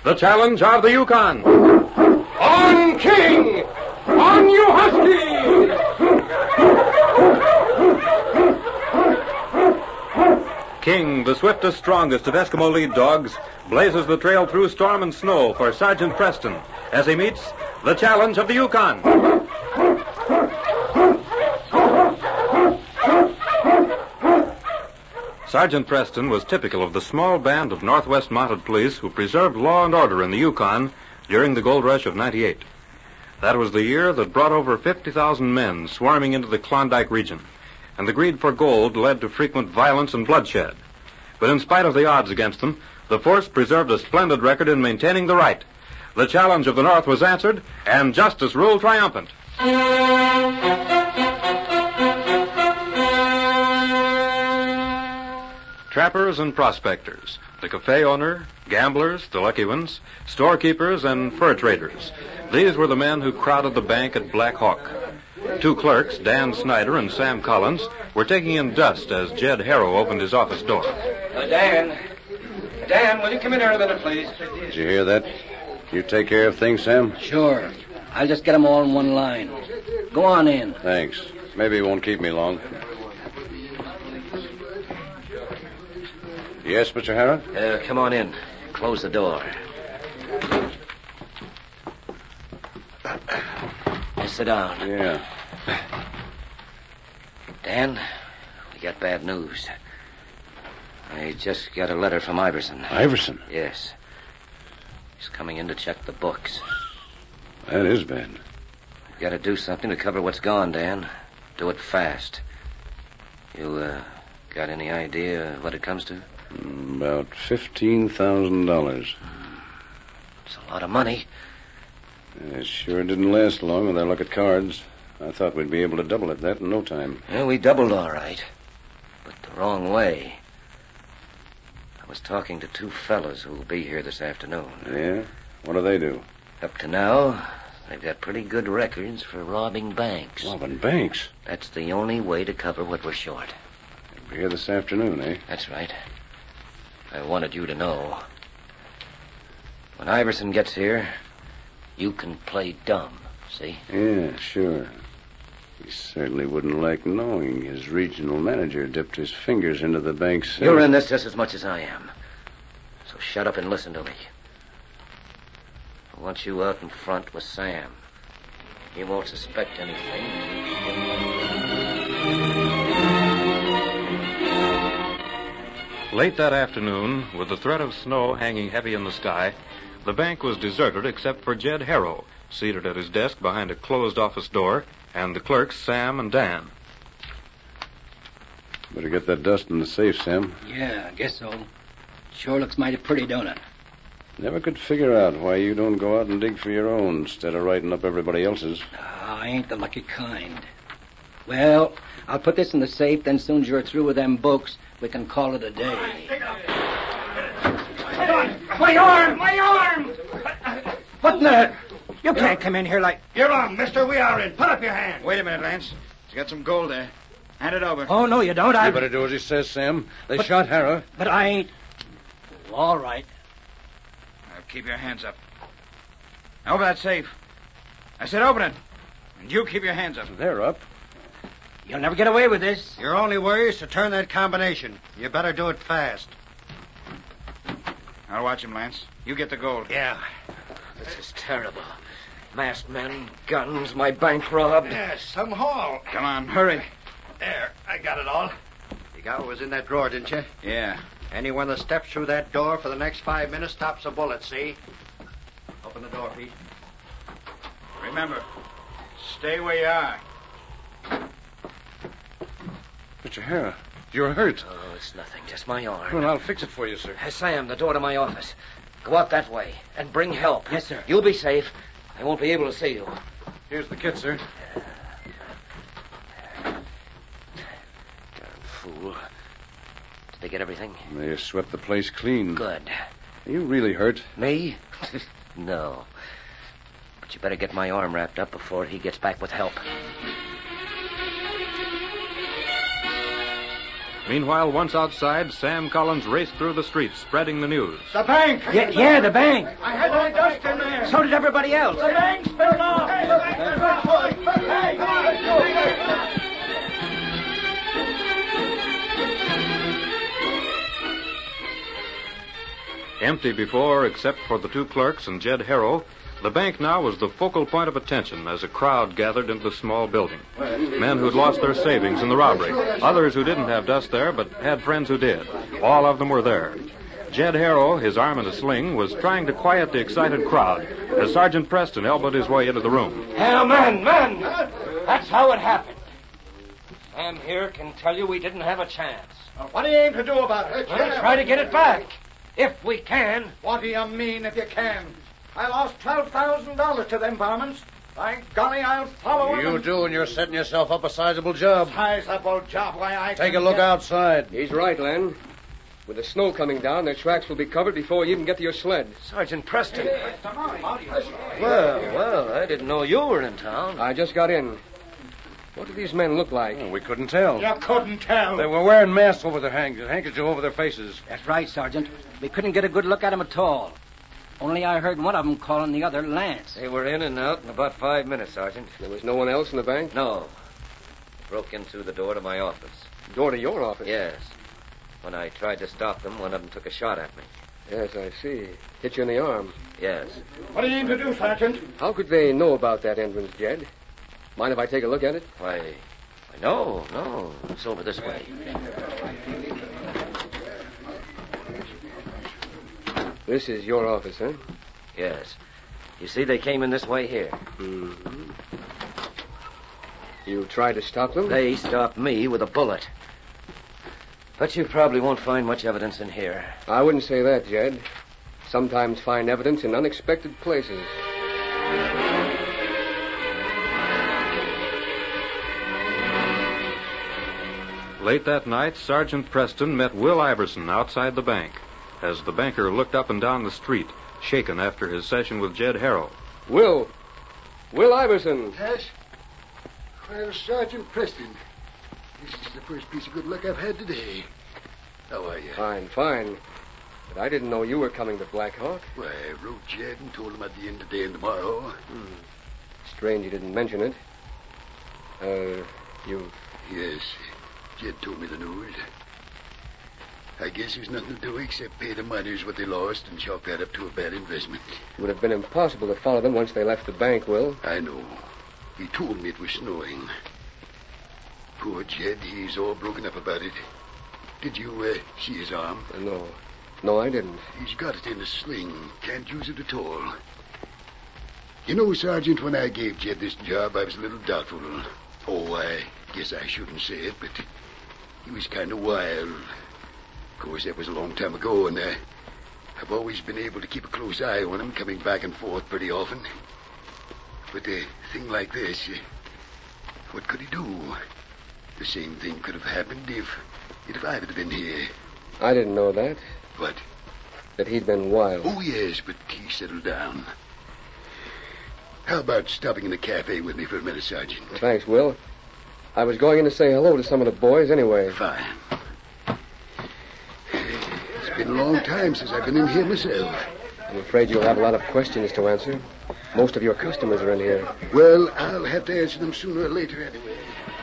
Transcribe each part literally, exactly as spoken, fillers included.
the challenge of the Yukon. On, King! On, you Huskies! King, the swiftest, strongest of Eskimo lead dogs, blazes the trail through storm and snow for Sergeant Preston as he meets the challenge of the Yukon. Sergeant Preston was typical of the small band of Northwest Mounted Police who preserved law and order in the Yukon during the gold rush of ninety-eight. That was the year that brought over fifty thousand men swarming into the Klondike region, and the greed for gold led to frequent violence and bloodshed. But in spite of the odds against them, the force preserved a splendid record in maintaining the right. The challenge of the North was answered, and justice ruled triumphant. Trappers and prospectors, the cafe owner, gamblers, the lucky ones, storekeepers, and fur traders. These were the men who crowded the bank at Black Hawk. Two clerks, Dan Snyder and Sam Collins, were taking in dust as Jed Harrow opened his office door. Uh, Dan. Dan, will you come in here a minute, please? Did you hear that? You take care of things, Sam? Sure. I'll just get them all in one line. Go on in. Thanks. Maybe it won't keep me long. Yes, Mister Harrow? Uh, come on in. Close the door. Just sit down. Yeah. Dan, we got bad news. I just got a letter from Iverson. Iverson? Yes. He's coming in to check the books. That is bad. We've got to do something to cover what's gone, Dan. Do it fast. You, uh, got any idea what it comes to? About fifteen thousand dollars. It's a lot of money. It sure didn't last long with our luck at cards. I thought we'd be able to double it that in no time. Yeah, we doubled all right. But the wrong way. I was talking to two fellas who will be here this afternoon. Yeah? What do they do? Up to now, they've got pretty good records for robbing banks. Robbing banks? That's the only way to cover what we're short. They'll be here this afternoon, eh? That's right. I wanted you to know. When Iverson gets here, you can play dumb, see? Yeah, sure. He certainly wouldn't like knowing his regional manager dipped his fingers into the bank's... You're in this just as much as I am. So shut up and listen to me. I want you out in front with Sam. He won't suspect anything. Late that afternoon, with the threat of snow hanging heavy in the sky, the bank was deserted except for Jed Harrow, seated at his desk behind a closed office door, and the clerks, Sam and Dan. Better get that dust in the safe, Sam. Yeah, I guess so. Sure looks mighty pretty, don't it? Never could figure out why you don't go out and dig for your own instead of writing up everybody else's. Ah, I ain't the lucky kind. Well, I'll put this in the safe, then soon as you're through with them books, we can call it a day. My arm! My arm! What in the... You can't come in here like... You're wrong, mister. We are in. Put up your hand. Wait a minute, Lance. He's got some gold there. Hand it over. Oh, no, you don't. I... You better do as he says, Sam. They But- shot Harrow. But I ain't... All right. Now, keep your hands up. Now, open that safe. I said open it. And you keep your hands up. They're up. You'll never get away with this. Your only worry is to turn that combination. You better do it fast. I'll watch him, Lance. You get the gold. Yeah. This is terrible. Masked men, guns, my bank robbed. Yes, some haul. Come on, hurry. There, I got it all. You got what was in that drawer, didn't you? Yeah. Anyone that steps through that door for the next five minutes stops a bullet, see? Open the door, Pete. Remember, stay where you are. Mister Harrow, you're hurt. Oh, it's nothing. Just my arm. Well, I'll fix it for you, sir. Hey, Sam, the door to my office. Go out that way and bring help. Yes, sir. You'll be safe. I won't be able to see you. Here's the kit, sir. Darn fool. Did they get everything? They swept the place clean. Good. Are you really hurt? Me? No. But you better get my arm wrapped up before he gets back with help. Meanwhile, once outside, Sam Collins raced through the streets, spreading the news. The bank! Yeah, yeah, the bank. I had my dust in there. So did everybody else. The bank's been off. Hey, the bank's been Hey, come on. Empty before, except for the two clerks and Jed Harrow, the bank now was the focal point of attention as a crowd gathered into the small building. Men who'd lost their savings in the robbery, others who didn't have dust there but had friends who did. All of them were there. Jed Harrow, his arm in a sling, was trying to quiet the excited crowd as Sergeant Preston elbowed his way into the room. Hey, man, man! That's how it happened. Sam here can tell you we didn't have a chance. What do you aim to do about it? We'll try to get it back. If we can. What do you mean, if you can? I lost twelve thousand dollars to them varmints. By golly, I'll follow them. You do, and you're setting yourself up a sizable job. Sizable job, why, I Take a can look get... outside. He's right, Len. With the snow coming down, their tracks will be covered before you even get to your sled. Sergeant Preston. Well, well, I didn't know you were in town. I just got in. What do these men look like? Oh, we couldn't tell. You couldn't tell. They were wearing masks over their hands, handkerchiefs over their faces. That's right, Sergeant. We couldn't get a good look at 'em at all. Only I heard one of 'em calling the other Lance. They were in and out in about five minutes, Sergeant. There was no one else in the bank? No. Broke in through the door to my office. Door to your office? Yes. When I tried to stop them, one of them took a shot at me. Yes, I see. Hit you in the arm. Yes. What do you aim to do, Sergeant? How could they know about that entrance, Jed? Mind if I take a look at it? Why, why, no, no. It's over this way. This is your office, huh? Yes. You see, they came in this way here. Mm-hmm. You tried to stop them? They stopped me with a bullet. But you probably won't find much evidence in here. I wouldn't say that, Jed. Sometimes find evidence in unexpected places. Late that night, Sergeant Preston met Will Iverson outside the bank as the banker looked up and down the street, shaken after his session with Jed Harrow. Will. Will Iverson. Yes? Well, Sergeant Preston, this is the first piece of good luck I've had today. How are you? Fine, fine. But I didn't know you were coming to Black Hawk. Why, I wrote Jed and told him at the end of the day and tomorrow. Hmm. Strange you didn't mention it. Uh, you... Yes, Jed told me the news. I guess there's nothing to do except pay the miners what they lost and chalk that up to a bad investment. It would have been impossible to follow them once they left the bank, Will. I know. He told me it was snowing. Poor Jed, he's all broken up about it. Did you uh, see his arm? Uh, no. No, I didn't. He's got it in a sling. Can't use it at all. You know, Sergeant, when I gave Jed this job, I was a little doubtful. Oh, I guess I shouldn't say it, but he was kind of wild. Of course, that was a long time ago, and uh, I've always been able to keep a close eye on him, coming back and forth pretty often. But a thing like this, uh, what could he do? The same thing could have happened if, if I had been here. I didn't know that. What? That he'd been wild. Oh, yes, but he settled down. How about stopping in the cafe with me for a minute, Sergeant? Thanks, Will. I was going in to say hello to some of the boys anyway. Fine. It's been a long time since I've been in here myself. I'm afraid you'll have a lot of questions to answer. Most of your customers are in here. Well, I'll have to answer them sooner or later anyway.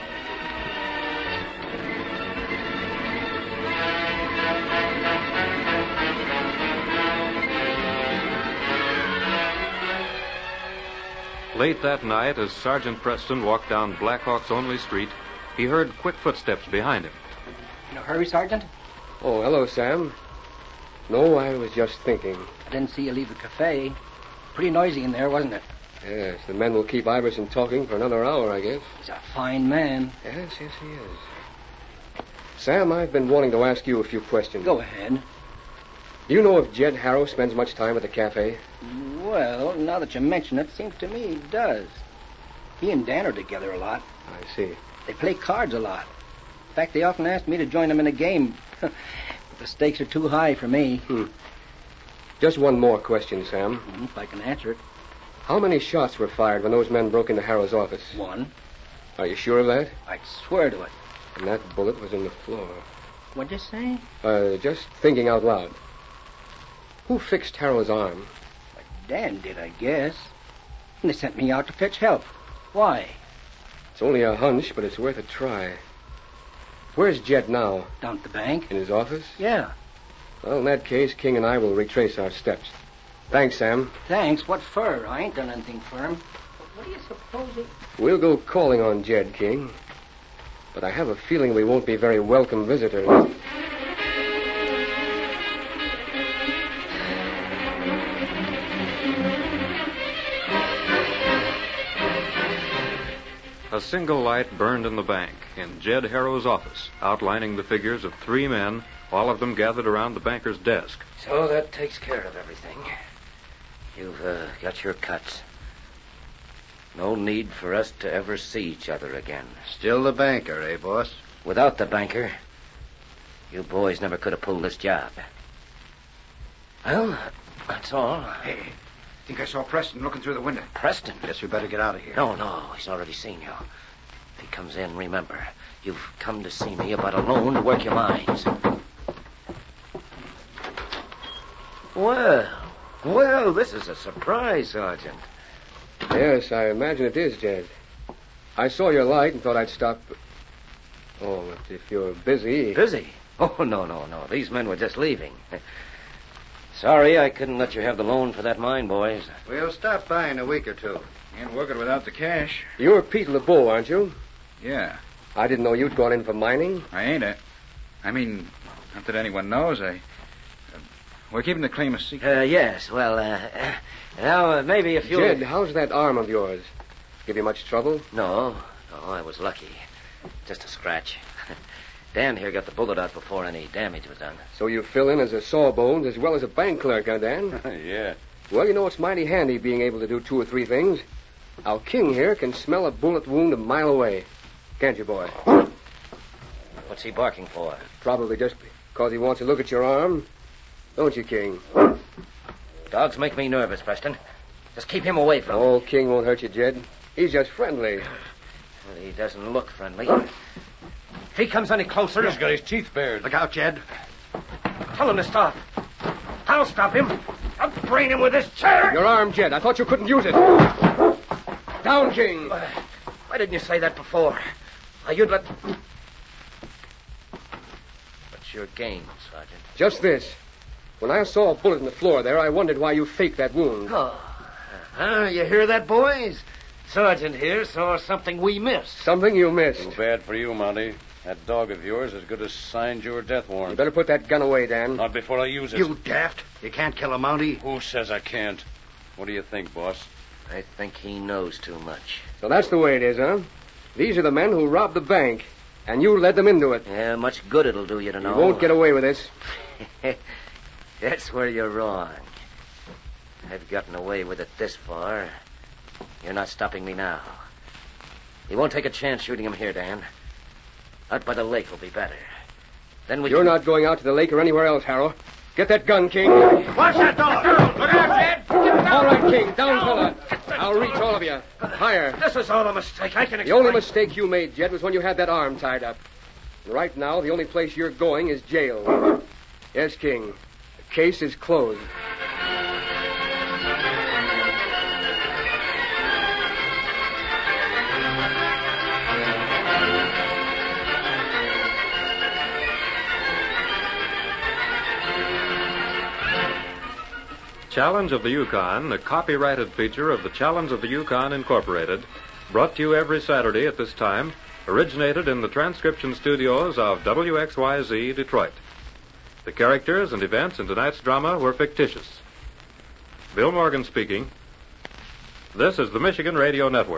Late that night, as Sergeant Preston walked down Black Hawk's only street, he heard quick footsteps behind him. In a hurry, Sergeant? Oh, hello, Sam. No, I was just thinking. I didn't see you leave the cafe. Pretty noisy in there, wasn't it? Yes, the men will keep Iverson talking for another hour, I guess. He's a fine man. Yes, yes, he is. Sam, I've been wanting to ask you a few questions. Go ahead. Do you know if Jed Harrow spends much time at the cafe? Well, now that you mention it, seems to me he does. He and Dan are together a lot. I see. They play cards a lot. In fact, they often ask me to join them in a game. But the stakes are too high for me. Hmm. Just one more question, Sam. Mm, if I can answer it. How many shots were fired when those men broke into Harrow's office? One. Are you sure of that? I'd swear to it. And that bullet was in the floor. What'd you say? Uh, just thinking out loud. Who fixed Harold's arm? Dan did, I guess. And they sent me out to fetch help. Why? It's only a hunch, but it's worth a try. Where's Jed now? Down at the bank? In his office? Yeah. Well, in that case, King and I will retrace our steps. Thanks, Sam. Thanks. What for? I ain't done anything for him. What do you suppose he... We'll go calling on Jed, King. But I have a feeling we won't be very welcome visitors. A single light burned in the bank in Jed Harrow's office, outlining the figures of three men, all of them gathered around the banker's desk. So that takes care of everything. You've uh, got your cuts. No need for us to ever see each other again. Still the banker, eh, boss? Without the banker, you boys never could have pulled this job. Well, that's all. Hey, I think I saw Preston looking through the window. Preston? Guess we better get out of here. No, no, he's already seen you. If he comes in, remember, you've come to see me about a loan to work your minds. Well, well, this is a surprise, Sergeant. Yes, I imagine it is, Jed. I saw your light and thought I'd stop. Oh, but if you're busy... Busy? Oh, no, no, no. These men were just leaving. Sorry I couldn't let you have the loan for that mine, boys. We'll stop by in a week or two. Can't work it without the cash. You're Pete LeBeau, aren't you? Yeah, I didn't know you'd gone in for mining. I ain't it. I mean, not that anyone knows. I. Uh, we're keeping the claim a secret. Uh, yes, well, uh, now, uh, maybe if you... Jed, how's that arm of yours? Give you much trouble? No, no, I was lucky. Just a scratch. Dan here got the bullet out before any damage was done. So you fill in as a sawbones as well as a bank clerk, huh, Dan? Yeah. Well, you know, it's mighty handy being able to do two or three things. Our King here can smell a bullet wound a mile away. Can't you, boy? What's he barking for? Probably just because he wants to look at your arm. Don't you, King? Dogs make me nervous, Preston. Just keep him away from me. Oh, King won't hurt you, Jed. He's just friendly. Well, he doesn't look friendly. If he comes any closer... He's got his teeth bared. Look out, Jed. Tell him to stop. I'll stop him. I'll brain him with this chair. Your arm, Jed. I thought you couldn't use it. Down, King. Why didn't you say that before? Why, you'd let... What's your game, Sergeant? Just this. When I saw a bullet in the floor there, I wondered why you faked that wound. Oh. Uh, you hear that, boys? Sergeant here saw something we missed. Something you missed. Too bad for you, Monty. That dog of yours as good as signed your death warrant. You better put that gun away, Dan. Not before I use it. You daft. You can't kill a Mountie. Who says I can't? What do you think, boss? I think he knows too much. So that's the way it is, huh? These are the men who robbed the bank, and you led them into it. Yeah, much good it'll do you to know. You won't get away with this. That's where you're wrong. I've gotten away with it this far. You're not stopping me now. You won't take a chance shooting him here, Dan. Out by the lake will be better. Then we You're can... not going out to the lake or anywhere else, Harrow. Get that gun, King. Watch that dog! Look out, Jed! All right, King. Down, fella. I'll reach all of you. Higher. This is all a mistake. I can The explain. only mistake you made, Jed, was when you had that arm tied up. And right now, the only place you're going is jail. Yes, King. The case is closed. Challenge of the Yukon, a copyrighted feature of the Challenge of the Yukon Incorporated, brought to you every Saturday at this time, originated in the transcription studios of W X Y Z Detroit. The characters and events in tonight's drama were fictitious. Bill Morgan speaking. This is the Michigan Radio Network.